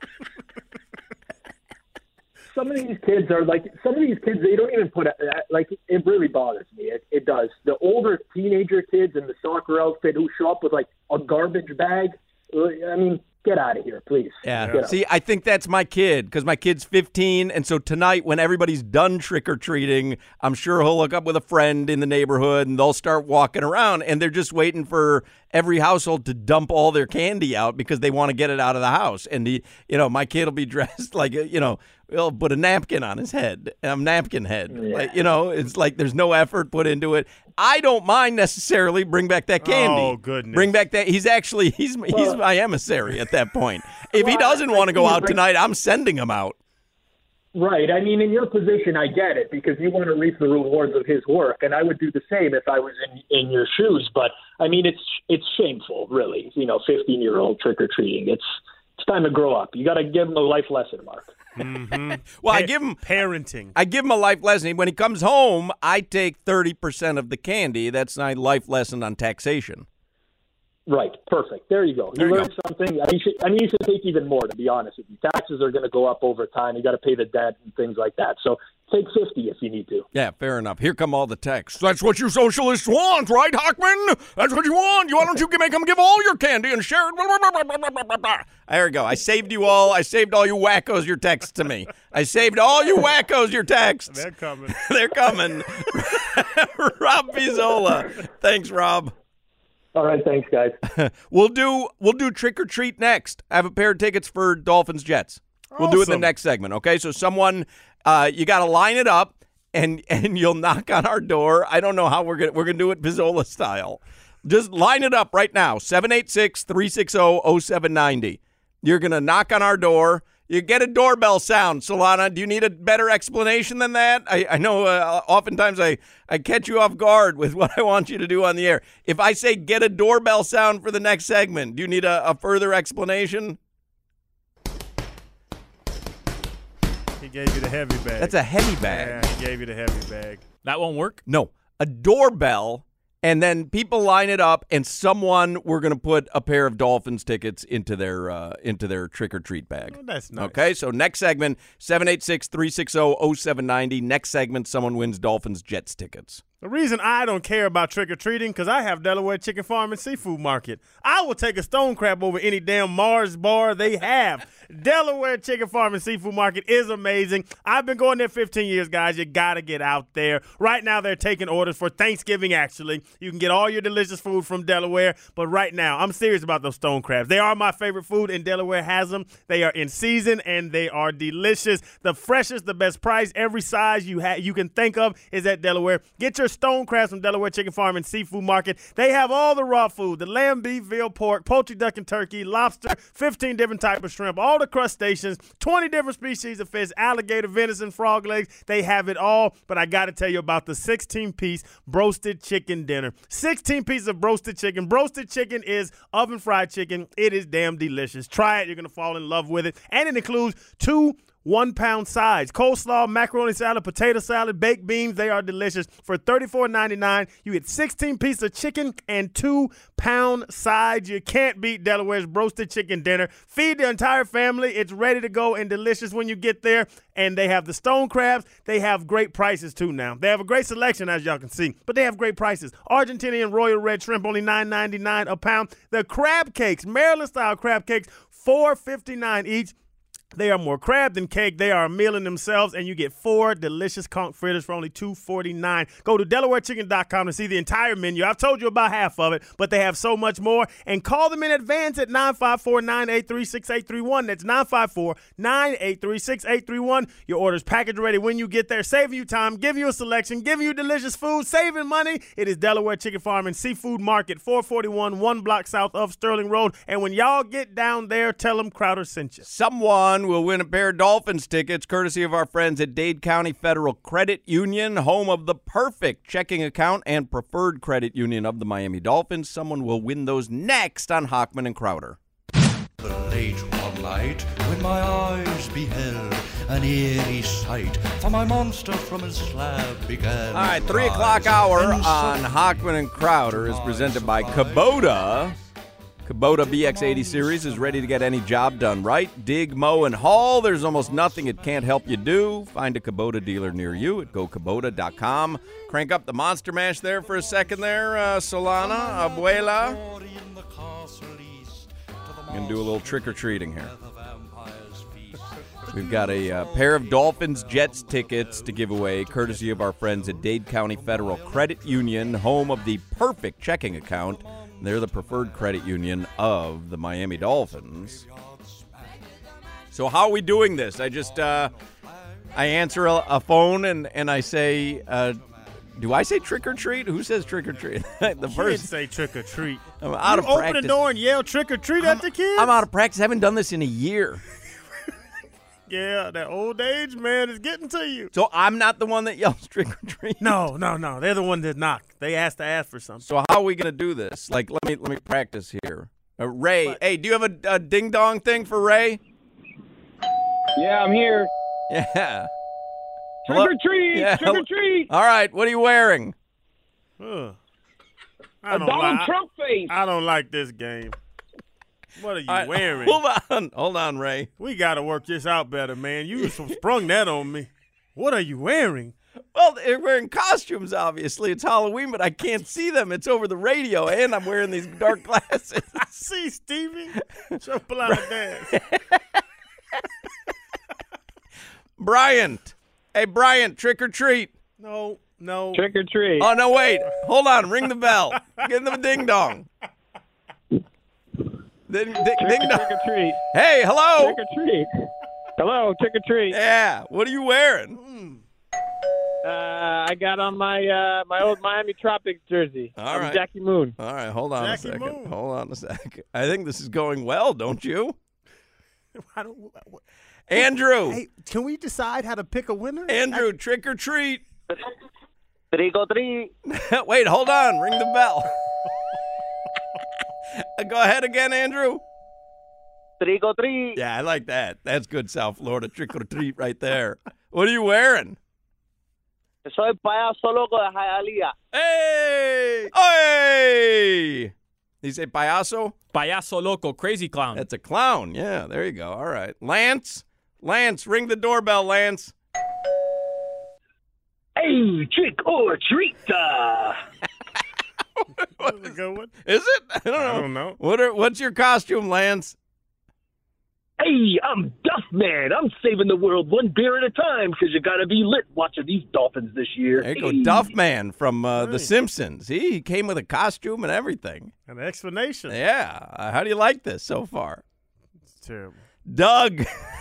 S10: some of these kids, they don't even put like, it really bothers me. It does. The older teenager kids in the soccer outfit who show up with like a garbage bag. I mean, get out of here, please.
S6: Yeah. See, I think that's my kid because my kid's 15. And so tonight when everybody's done trick-or-treating, I'm sure he'll look up with a friend in the neighborhood and they'll start walking around and they're just waiting for every household to dump all their candy out because they want to get it out of the house. And, my kid will be dressed like, he'll put a napkin on his head, a napkin head. Yeah. Like, it's like there's no effort put into it. I don't mind necessarily bring back that candy.
S7: Oh, goodness.
S6: Bring back that. He's my emissary at that point. If he doesn't want to go out tonight, I'm sending him out.
S10: Right. I mean, in your position, I get it because you want to reap the rewards of his work, and I would do the same if I was in your shoes. But I mean, it's shameful, really. 15-year-old trick-or-treating. It's time to grow up. You got to give him a life lesson, Mark.
S7: Mm-hmm.
S6: Well, I give him
S7: parenting.
S6: I give him a life lesson. When he comes home, I take 30% of the candy. That's my life lesson on taxation.
S10: Right. Perfect. There you go. You learned something. You should take even more, to be honest with you. Taxes are going to go up over time. You got to pay the debt and things like that. So take 50 if you need to.
S6: Yeah, fair enough. Here come all the texts. That's what you socialists want, right, Hockman? That's what you want. Why don't you make them give all your candy and share it? There we go. I saved you all. I saved all you wackos your texts to me. I saved all you wackos your texts.
S7: They're coming.
S6: They're coming. Rob Pizzola. Thanks, Rob.
S10: All right, thanks, guys.
S6: We'll do trick or treat next. I have a pair of tickets for Dolphins Jets. We'll do it in the next segment. Okay, so someone you got to line it up, and you'll knock on our door. I don't know how we're gonna do it Pizzola style. Just line it up right now. 786-360-0790. You're gonna knock on our door. You get a doorbell sound, Solana. Do you need a better explanation than that? I know oftentimes I catch you off guard with what I want you to do on the air. If I say get a doorbell sound for the next segment, do you need a further explanation?
S7: He gave you the heavy bag.
S6: That's a heavy bag.
S7: Yeah, he gave you the heavy bag.
S8: That won't work?
S6: No. A doorbell. And then people line it up, and we're going to put a pair of Dolphins tickets into their trick-or-treat bag.
S7: Oh, that's nice.
S6: Okay, so next segment, 786-360-0790. Next segment, someone wins Dolphins Jets tickets.
S7: The reason I don't care about trick-or-treating because I have Delaware Chicken Farm and Seafood Market. I will take a stone crab over any damn Mars bar they have. Delaware Chicken Farm and Seafood Market is amazing. I've been going there 15 years, guys. You got to get out there. Right now, they're taking orders for Thanksgiving, actually. You can get all your delicious food from Delaware. But right now, I'm serious about those stone crabs. They are my favorite food, and Delaware has them. They are in season, and they are delicious. The freshest, the best price. Every size you can think of is at Delaware. Get your stone crabs from Delaware Chicken Farm and Seafood Market. They have all the raw food, the lamb, beef, veal, pork, poultry, duck, and turkey, lobster, 15 different types of shrimp, all the crustaceans, 20 different species of fish, alligator, venison, frog legs. They have it all, but I got to tell you about the 16-piece broasted chicken dinner. 16 pieces of broasted chicken. Broasted chicken is oven-fried chicken. It is damn delicious. Try it. You're going to fall in love with it. And it includes 2 1-pound sides. Coleslaw, macaroni salad, potato salad, baked beans. They are delicious. For $34.99, you get 16 pieces of chicken and 2-pound sides. You can't beat Delaware's broasted chicken dinner. Feed the entire family. It's ready to go and delicious when you get there. And they have the stone crabs. They have great prices, too, now. They have a great selection, as y'all can see. But they have great prices. Argentinian royal red shrimp, only $9.99 a pound. The crab cakes, Maryland-style crab cakes, $4.59 each. They are more crab than cake. They are a meal in themselves, and you get 4 delicious conch fritters for only $2.49. Go to DelawareChicken.com to see the entire menu. I've told you about half of it, but they have so much more. And call them in advance at 954-983-6831. That's 954-983-6831. Your order's package ready when you get there, saving you time, giving you a selection, giving you delicious food, saving money. It is Delaware Chicken Farm and Seafood Market, 441, 1 block south of Sterling Road. And when y'all get down there, tell them Crowder sent you.
S6: Someone will win a pair of Dolphins tickets courtesy of our friends at Dade County Federal Credit Union, home of the perfect checking account and preferred credit union of the Miami Dolphins. Someone will win those next on Hochman and Crowder.
S11: But late one night, when my eyes beheld an eerie sight, for my monster from his slab began.
S6: All right, 3 o'clock hour on Hochman and Crowder is presented by Kubota. Kubota BX80 series is ready to get any job done right. Dig, mow, and haul. There's almost nothing it can't help you do. Find a Kubota dealer near you at gokubota.com. Crank up the Monster Mash there for a second there, Solana, Abuela. I'm going to do a little trick-or-treating here. We've got a pair of Dolphins Jets tickets to give away, courtesy of our friends at Dade County Federal Credit Union, home of the perfect checking account. They're the preferred credit union of the Miami Dolphins. So how are we doing this? I just I answer a phone and I say, do I say trick or treat? Who says trick or treat?
S7: The first say trick or treat.
S6: I'm out of practice.
S7: Open the door and yell trick or treat at the kids.
S6: I'm out of practice. I haven't done this in a year.
S7: Yeah, that old age, man, is getting to you.
S6: So I'm not the one that yells trick or treat?
S7: No. They're the one that knock. They ask to ask for something.
S6: So how are we going to do this? Like, let me practice here. Ray, hey, do you have a ding-dong thing for Ray?
S12: Yeah, I'm here.
S6: Yeah.
S12: Trick or treat,
S6: yeah.
S12: Trick or treat.
S6: All right, what are you wearing?
S12: A Donald Trump face.
S7: I don't like this game. What are you wearing?
S6: Hold on, Ray.
S7: We got to work this out better, man. You sprung that on me. What are you wearing?
S6: Well, they're wearing costumes, obviously. It's Halloween, but I can't see them. It's over the radio, and I'm wearing these dark glasses.
S7: I see, Stevie. So blind ass.
S6: Bryant. Hey, Bryant, trick or treat.
S7: No.
S12: Trick or treat.
S6: Oh, no, wait. Hold on. Ring the bell. Give them a ding-dong. Ding dong.
S12: Trick or treat.
S6: Hey, hello.
S12: Trick or treat. Hello, trick or treat.
S6: Yeah. What are you wearing?
S12: I got on my my old Miami Tropics jersey.
S6: All right.
S12: Jackie Moon.
S6: All right, hold on
S7: Jackie
S6: a second.
S7: Moon.
S6: Hold on a second. I think this is going well, don't you?
S7: I don't.
S6: Andrew.
S7: Hey, can we decide how to pick a winner?
S6: Andrew, trick or treat.
S12: Trick or treat.
S6: Wait, hold on. Ring the bell. Go ahead again, Andrew.
S12: Trick or treat.
S6: Yeah, I like that. That's good South Florida trick or treat right there. What are you wearing?
S12: Soy payaso loco de Hialeah.
S6: Hey! Hey! You say payaso?
S8: Payaso loco, crazy clown.
S6: That's a clown. Yeah, there you go. All right. Lance, ring the doorbell, Lance.
S12: Hey,
S13: Hey, trick or treat.
S7: That's a good one.
S6: Is it? I don't know. What's your costume, Lance?
S13: Hey, I'm Duff Man. I'm saving the world one beer at a time because you got to be lit watching these Dolphins this year.
S6: There you go, Duff Man from The Simpsons. He came with a costume and everything.
S7: An explanation.
S6: Yeah. How do you like this so far?
S7: It's terrible.
S6: Doug.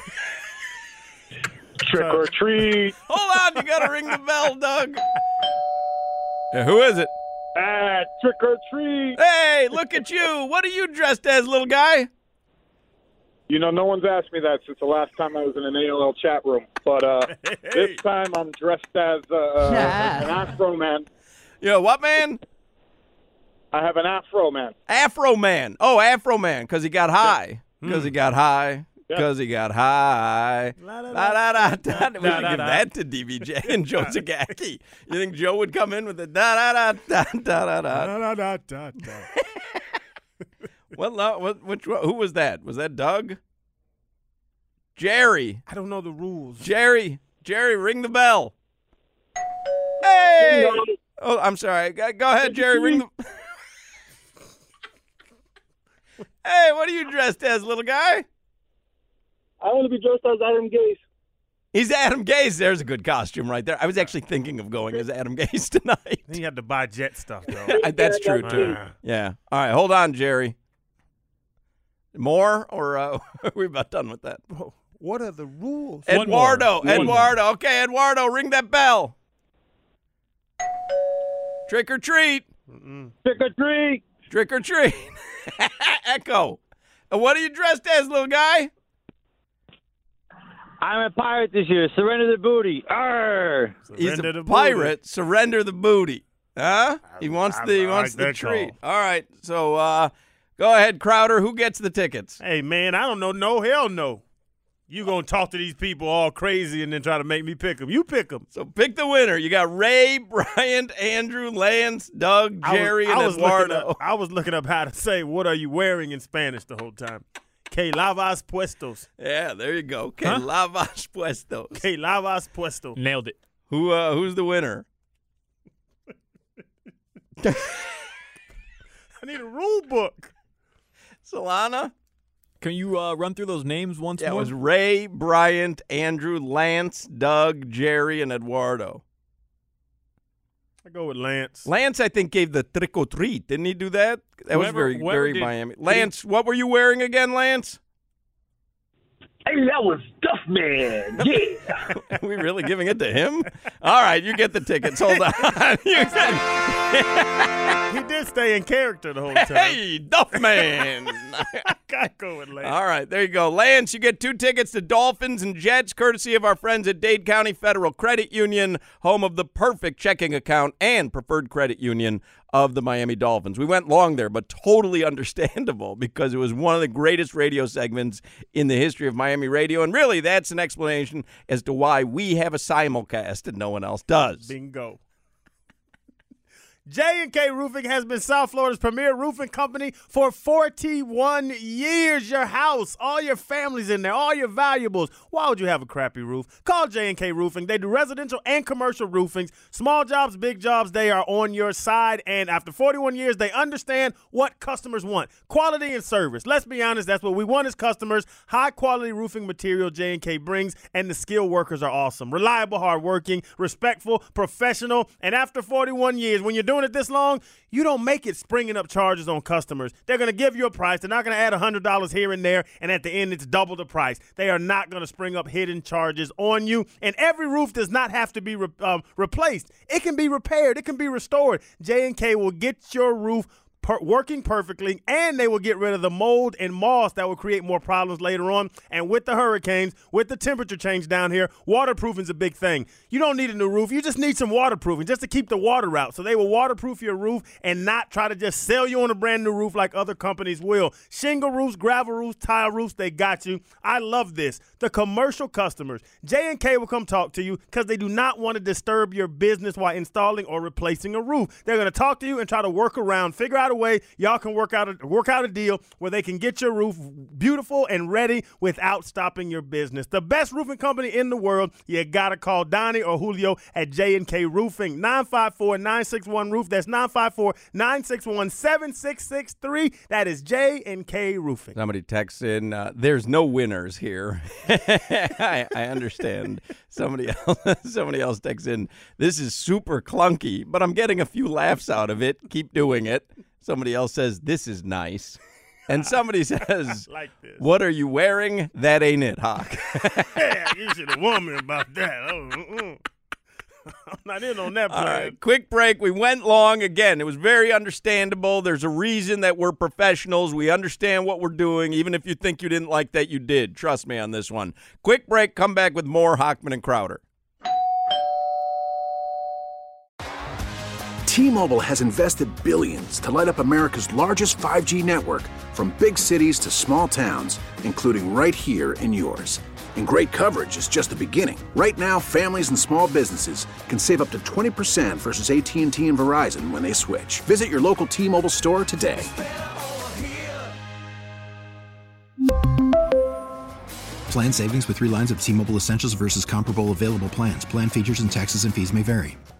S12: Trick or treat.
S6: Hold on, you got to ring the bell, Doug. Yeah, who is it?
S12: Trick or treat.
S6: Hey, look at you. What are you dressed as, little guy?
S12: You know, no one's asked me that since the last time I was in an AOL chat room. But this time I'm dressed as an Afro man.
S6: Yeah, what man?
S12: I have an Afro man.
S6: Afro man. Oh, Afro man, because he got high. Because he got high. Because he got high. We should give that to DBJ and Joe Zagacki. You think Joe would come in with the da-da-da-da-da-da-da? Who was that? Was that Doug? Jerry.
S7: I don't know the rules.
S6: Jerry, ring the bell. Hey! Oh, I'm sorry. Go ahead, Jerry. Ring the... Hey, what are you dressed as, little guy?
S12: I want to be dressed as Adam Gase.
S6: He's Adam Gase. There's a good costume right there. I was actually thinking of going as Adam Gase tonight.
S7: He had to buy Jet stuff, though.
S6: That's true, too. Yeah. All right, hold on, Jerry. More, or are we about done with that?
S7: What are the rules?
S6: Eduardo. Okay, Eduardo, ring that bell. Trick or treat.
S12: Trick or treat.
S6: Trick or treat. Echo. What are you dressed as, little guy?
S14: I'm a pirate this year. Surrender the booty. Arr!
S6: He's a pirate. Surrender the booty. Huh? He wants the treat.
S7: Call.
S6: All right. So go ahead, Crowder. Who gets the tickets?
S7: Hey, man, I don't know. No, hell no. You going to talk to these people all crazy and then try to make me pick them. You pick them.
S6: So pick the winner. You got Ray, Bryant, Andrew, Lance, Doug, Jerry, and Eduardo.
S7: I was looking up how to say what are you wearing in Spanish the whole time. Que lavas puestos.
S6: Yeah, there you go. Que lavas puestos.
S7: Que lavas puestos.
S8: Nailed it.
S6: Who's the winner?
S7: I need a rule book.
S6: Solana?
S8: Can you run through those names once more?
S6: Yeah, it was Ray, Bryant, Andrew, Lance, Doug, Jerry, and Eduardo.
S7: I go with Lance.
S6: Lance, I think, gave the trick or treat. Didn't he do that? That was very Miami. Lance, what were you wearing again, Lance?
S13: Hey, that was Duff Man. Yeah.
S6: Are we really giving it to him? All right, you get the tickets. Hold on.
S7: He did stay in character the whole time.
S6: Hey, Duff Man.
S7: I gotta go with Lance.
S6: All right, there you go. Lance, you get 2 tickets to Dolphins and Jets, courtesy of our friends at Dade County Federal Credit Union, home of the perfect checking account and preferred credit union of the Miami Dolphins. We went long there, but totally understandable because it was one of the greatest radio segments in the history of Miami radio. And really, that's an explanation as to why we have a simulcast and no one else does.
S7: Bingo. J&K Roofing has been South Florida's premier roofing company for 41 years. Your house, all your family's in there, all your valuables. Why would you have a crappy roof? Call J&K Roofing. They do residential and commercial roofings. Small jobs, big jobs, they are on your side. And after 41 years, they understand what customers want. Quality and service. Let's be honest, that's what we want as customers. High-quality roofing material J&K brings, and the skilled workers are awesome. Reliable, hardworking, respectful, professional. And after 41 years, when you're doing it this long, you don't make it springing up charges on customers. They're going to give you a price. They're not going to add $100 here and there, and at the end, it's double the price. They are not going to spring up hidden charges on you, and every roof does not have to be replaced. It can be repaired. It can be restored. J&K will get your roof working perfectly, and they will get rid of the mold and moss that will create more problems later on. And with the hurricanes, with the temperature change down here, waterproofing is a big thing. You don't need a new roof. You just need some waterproofing just to keep the water out. So they will waterproof your roof and not try to just sell you on a brand new roof like other companies will. Shingle roofs, gravel roofs, tile roofs, they got you. I love this. The commercial customers, J&K will come talk to you because they do not want to disturb your business while installing or replacing a roof. They're going to talk to you and try to work around, figure out a way y'all can work out a deal where they can get your roof beautiful and ready without stopping your business. The best roofing company in the world. You got to call Donnie or Julio at J&K Roofing. 954-961-ROOF. That's 954-961-7663. That is J&K Roofing.
S6: Somebody texts in, there's no winners here. I understand. Somebody else texts in, this is super clunky, but I'm getting a few laughs out of it. Keep doing it. Somebody else says, this is nice. And somebody says,
S7: like this.
S6: What are you wearing? That ain't it, Hawk.
S7: Yeah, you should have warned me about that. I'm not in on that plan.
S6: All right, quick break. We went long. Again, it was very understandable. There's a reason that we're professionals. We understand what we're doing. Even if you think you didn't like that, you did. Trust me on this one. Quick break. Come back with more Hochman and Crowder.
S4: T-Mobile has invested billions to light up America's largest 5G network, from big cities to small towns, including right here in yours. And great coverage is just the beginning. Right now, families and small businesses can save up to 20% versus AT&T and Verizon when they switch. Visit your local T-Mobile store today.
S5: Plan savings with 3 lines of T-Mobile Essentials versus comparable available plans. Plan features and taxes and fees may vary.